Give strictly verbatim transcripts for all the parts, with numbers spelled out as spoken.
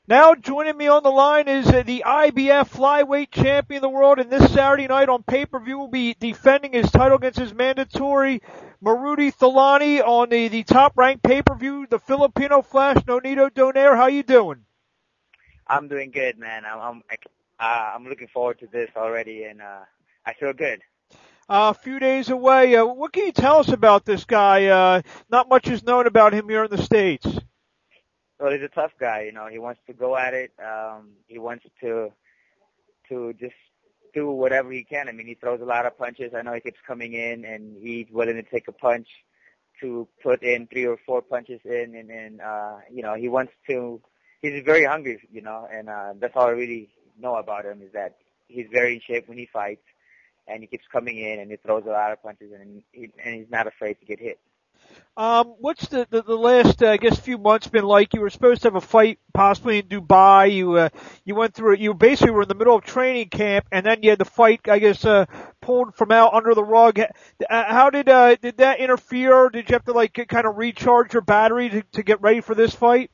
Now joining me on the line is uh, the I B F flyweight champion of the world, and this Saturday night on pay-per-view will be defending his title against his mandatory Marudi Thalani on the, the top-ranked pay-per-view, the Filipino Flash, Nonito Donaire. How you doing? I'm doing good, man. I'm I'm uh, I'm looking forward to this already, and uh, I feel good. Uh, a few days away. Uh, what can you tell us about this guy? Uh, not much is known about him here in the States. Well, he's a tough guy. You know, he wants to go at it. Um, he wants to to just do whatever he can. I mean, he throws a lot of punches. I know he keeps coming in, and he's willing to take a punch to put in three or four punches in, and, and uh, you know, he wants to. He's very hungry, you know, and uh, that's all I really know about him is that he's very in shape when he fights, and he keeps coming in, and he throws a lot of punches, and he, and he's not afraid to get hit. Um, what's the, the, the last, uh, I guess, few months been like? You were supposed to have a fight possibly in Dubai. You, uh, you went through, you basically were in the middle of training camp, and then you had the fight, I guess, uh, pulled from out under the rug. Uh, how did, uh, did that interfere? Did you have to, like, kind of recharge your battery to, to get ready for this fight?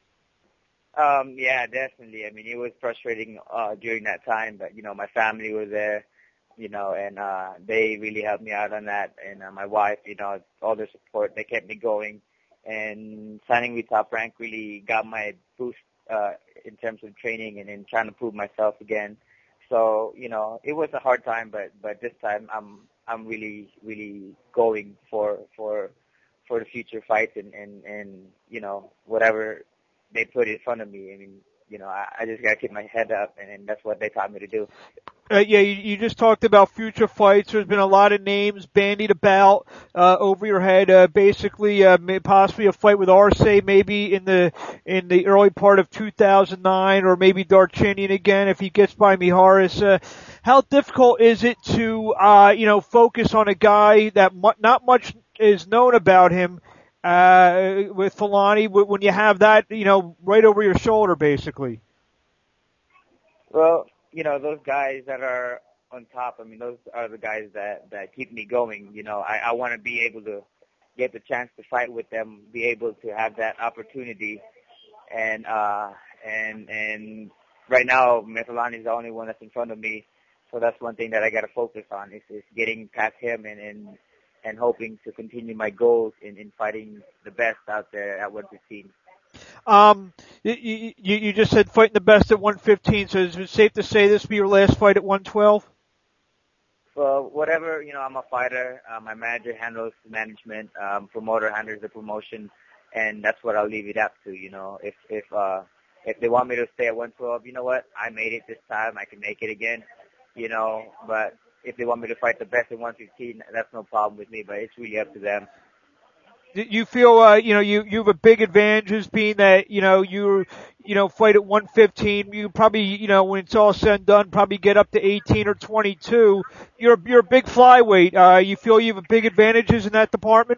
Um, yeah, definitely. I mean, it was frustrating, uh, during that time, but, you know, my family was there. You know, and uh, they really helped me out on that. And uh, my wife, you know, all their support, they kept me going. And signing with Top Rank really got my boost uh, in terms of training and in trying to prove myself again. So, you know, it was a hard time, but but this time I'm I'm really really going for for for the future fights and and and you know whatever they put in front of me. I mean, you know, I, I just gotta keep my head up, and, and that's what they taught me to do. Uh, yeah, you, you just talked about future fights. There's been a lot of names bandied about uh, over your head. Uh, basically, uh, possibly a fight with Arce, maybe in the in the early part of two thousand nine, or maybe Darchinyan again if he gets by Mijares. Uh, how difficult is it to uh, you know focus on a guy that mu- not much is known about him uh, with Thalani when you have that you know right over your shoulder, basically? Well, you know, those guys that are on top, I mean, those are the guys that, that keep me going. You know, I, I want to be able to get the chance to fight with them, be able to have that opportunity. And, uh, and, and right now, Methalani is the only one that's in front of me. So that's one thing that I got to focus on is, is getting past him and, and, and hoping to continue my goals in, in fighting the best out there at one fifteen. Um, you, you, you just said fighting the best at one fifteen, so is it safe to say this will be your last fight at one twelve? Well, whatever, you know, I'm a fighter. Uh, my manager handles management, um, promoter handles the promotion, and that's what I'll leave it up to, you know. If, if, uh, if they want me to stay at one twelve, you know what, I made it this time, I can make it again, you know, but if they want me to fight the best at one fifteen, that's no problem with me, but it's really up to them. You feel, uh, you know, you, you have a big advantage being that, you know, you, you know, fight at one fifteen. You probably, you know, when it's all said and done, probably get up to eighteen or twenty-two. You're, you're a big flyweight. Uh, you feel you have big advantages in that department?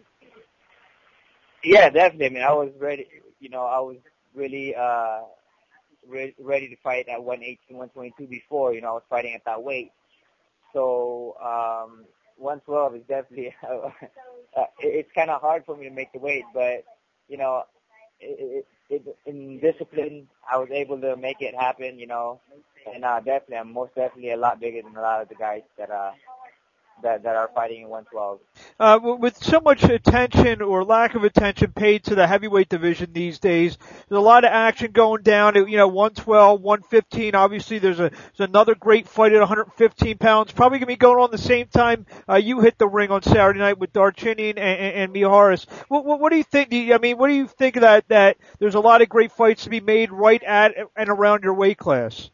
Yeah, definitely. I mean, I was ready, you know, I was really, uh, re- ready to fight at one eighteen, one twenty-two before, you know, I was fighting at that weight. So, um, one twelve is definitely, uh, it's kind of hard for me to make the weight, but, you know, it, it, it, in discipline, I was able to make it happen, you know, and uh, definitely, I'm most definitely a lot bigger than a lot of the guys that uh, that that are fighting in one twelve. Uh, with so much attention or lack of attention paid to the heavyweight division these days, there's a lot of action going down at, you know, one twelve, one fifteen. Obviously, there's a there's another great fight at one fifteen pounds. Probably going to be going on the same time uh, you hit the ring on Saturday night with Darchinyan and, and, and Mijares. What, what, what do you think? Do you, I mean, what do you think of that? That there's a lot of great fights to be made right at and around your weight class.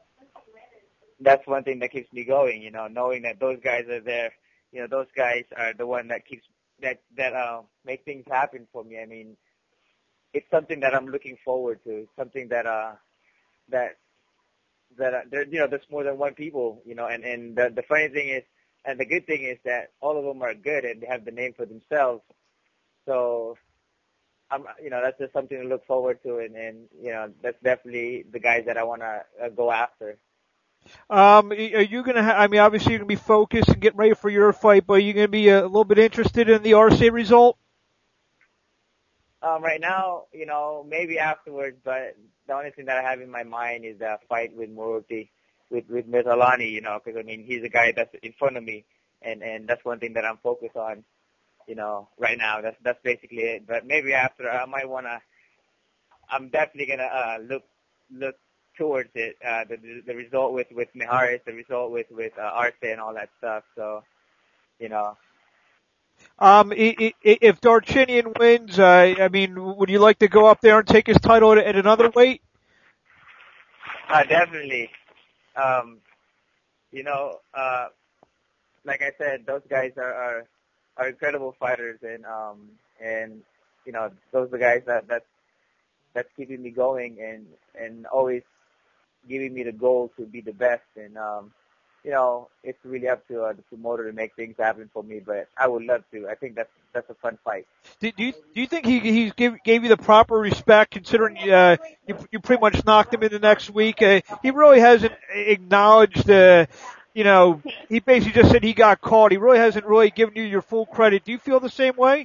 That's one thing that keeps me going, you know, knowing that those guys are there. You know, those guys are the one that keeps that that uh make things happen for me. I mean, it's something that I'm looking forward to. Something that uh that that uh, there you know there's more than one people, you know. And and the the funny thing is, and the good thing is that all of them are good and they have the name for themselves. So, I'm you know that's just something to look forward to, and and you know that's definitely the guys that I want to uh, go after. Um, are you gonna? Ha- I mean, obviously you're gonna be focused and get ready for your fight, but are you gonna be a little bit interested in the Arce result? Um, right now, you know, maybe afterwards, but the only thing that I have in my mind is a fight with Moruti, with with Mizalani, you know, because I mean he's the guy that's in front of me, and and that's one thing that I'm focused on, you know, right now. That's that's basically it. But maybe after, I might wanna. I'm definitely gonna uh, look look towards it. Uh, the the the result with with Mijares, the result with with uh, Arce and all that stuff. So, you know. Um, i- i- if Darchinian wins, uh, I mean, would you like to go up there and take his title at, at another weight? Uh, definitely. Um, you know, uh, like I said, those guys are, are are incredible fighters, and um, and you know, those are the guys that that's that's keeping me going, and and always giving me the goal to be the best. And um, you know, it's really up to uh, the promoter to make things happen for me. But I would love to. I think that's that's a fun fight. Do, do you do you think he he gave gave you the proper respect, considering uh, you you pretty much knocked him in the next week? Uh, he really hasn't acknowledged. Uh, you know, he basically just said he got caught. He really hasn't really given you your full credit. Do you feel the same way?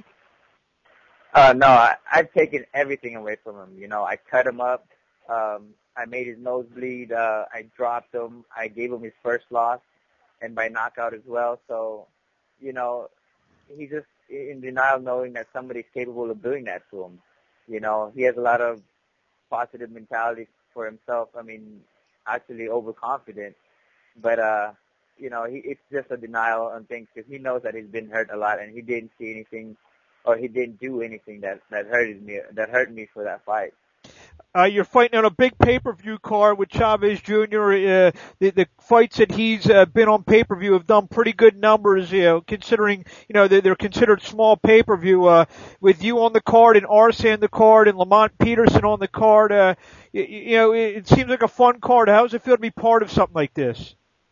Uh, no, I, I've taken everything away from him. You know, I cut him up. Um, I made his nose bleed. Uh, I dropped him. I gave him his first loss, and by knockout as well. So, you know, he's just in denial, knowing that somebody's capable of doing that to him. You know, he has a lot of positive mentality for himself. I mean, actually overconfident. But, uh, you know, he, it's just a denial on things because he knows that he's been hurt a lot and he didn't see anything or he didn't do anything that, that hurted me, that hurt me for that fight. Uh, you're fighting on a big pay-per-view card with Chavez Junior Uh, the, the fights that he's uh, been on pay-per-view have done pretty good numbers, you know, considering, you know, they're, they're considered small pay-per-view. Uh, with you on the card and Arce on the card and Lamont Peterson on the card, uh, you, you know, it, it seems like a fun card. How does it feel to be part of something like this?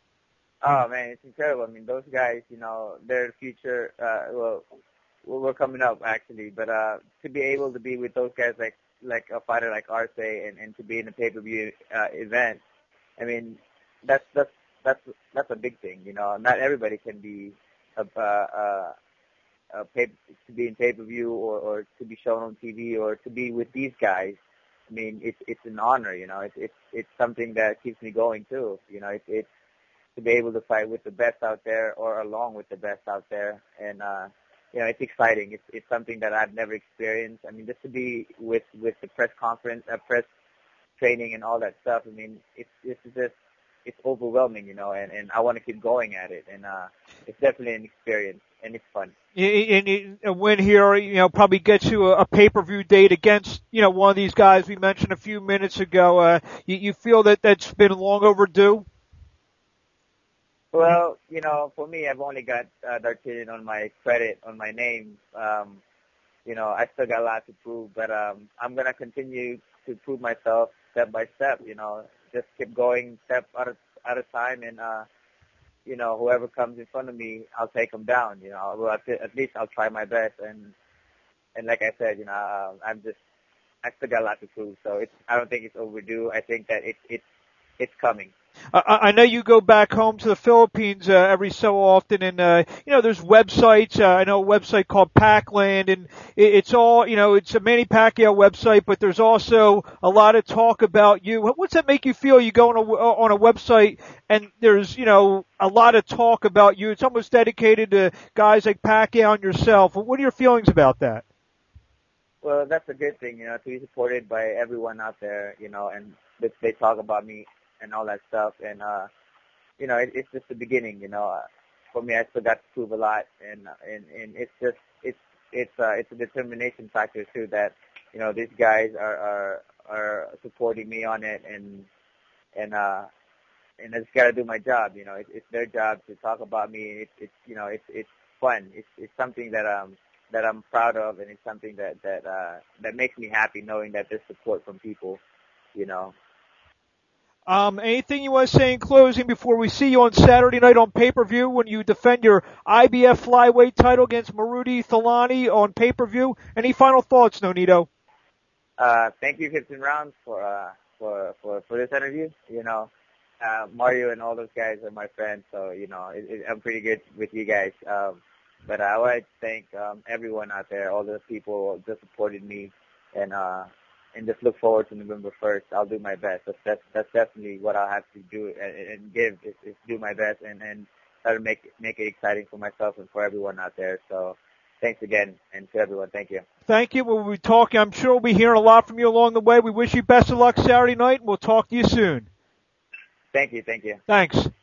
Oh man, it's incredible. I mean, those guys, you know, they're the future. Uh, well, we're coming up actually, but uh, to be able to be with those guys like like a fighter like Arce and, and to be in a pay-per-view uh, event, I mean, that's that's that's that's a big thing. You know, not everybody can be a, a, a, a pay, to be in pay-per-view or, or to be shown on T V or to be with these guys. I mean, it's it's an honor. You know, it's it's it's something that keeps me going too. You know, it's it's to be able to fight with the best out there or along with the best out there. And, uh, you know, it's exciting. It's, it's something that I've never experienced. I mean, just to be with, with the press conference, uh, press training and all that stuff, I mean, it's, it's just, it's overwhelming, you know, and, and I want to keep going at it. And, uh, it's definitely an experience and it's fun. And a win here, you know, probably gets you a, a pay-per-view date against, you know, one of these guys we mentioned a few minutes ago. Uh, you, you feel that that's been long overdue? Well, you know, for me, I've only got uh, Darchinian on my credit, on my name. Um, you know, I still got a lot to prove, but um, I'm going to continue to prove myself step by step, you know, just keep going step at a, at a time, and, uh, you know, whoever comes in front of me, I'll take them down, you know, well, at, at least I'll try my best, and, and like I said, you know, uh, I'm just, I still got a lot to prove, so it's, I don't think it's overdue. I think that it's, it's, it's coming. I, I know you go back home to the Philippines uh, every so often, and uh, you know there's websites. Uh, I know a website called Packland, and it, it's all you know. It's a Manny Pacquiao website, but there's also a lot of talk about you. What's that make you feel? You go on a on a website, and there's you know a lot of talk about you. It's almost dedicated to guys like Pacquiao and yourself. What are your feelings about that? Well, that's a good thing, you know, to be supported by everyone out there, you know, and they, they talk about me and all that stuff. And, uh, you know, it, it's just the beginning, you know. Uh, for me, I still got to prove a lot. And, and, and it's just, it's, it's, uh, it's a determination factor, too, that, you know, these guys are, are, are supporting me on it. And, and, uh, and I just got to do my job, you know. It, it's their job to talk about me. It's, it's, you know, it's, it's fun. It's, it's something that, um, that I'm proud of, and it's something that, that, uh, that makes me happy knowing that there's support from people, you know. Um, anything you want to say in closing before we see you on Saturday night on pay-per-view when you defend your I B F flyweight title against Moruti Thalani on pay-per-view? Any final thoughts, Nonito? Uh, thank you, fifteen rounds, for, uh, for, for, for this interview. You know, uh, Mario and all those guys are my friends, so, you know, it, it, I'm pretty good with you guys. Um, But I would like to thank um, everyone out there, all the people that supported me, and uh, and just look forward to November first. I'll do my best. That's that's, that's definitely what I'll have to do and, and give is, is do my best and, and try to make make it exciting for myself and for everyone out there. So thanks again, and to everyone, thank you. Thank you. We'll be talking. I'm sure we'll be hearing a lot from you along the way. We wish you best of luck Saturday night, and we'll talk to you soon. Thank you. Thank you. Thanks.